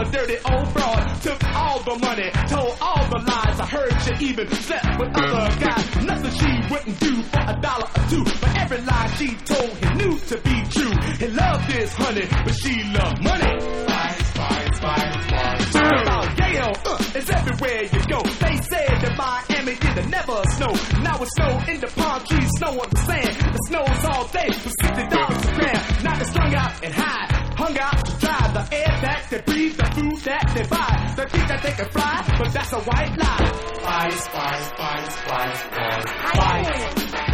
dirty old broad. Took all the money, told all the lies. I heard she even slept with other guys. Nothing she wouldn't do for $1 or $2. But every lie she told he knew to be true. He loved his honey, but she loved money. Spice. Talk about Yale, it's everywhere you go. They said that Miami it'll never snow. Now it's snow in the palm trees, snow on the sand. The snows all day for $60 a gram. Now they're strung out and high, hung out to dry. The air that they breathe, the food that they buy. They think that they can fly, but that's a white lie. Spice.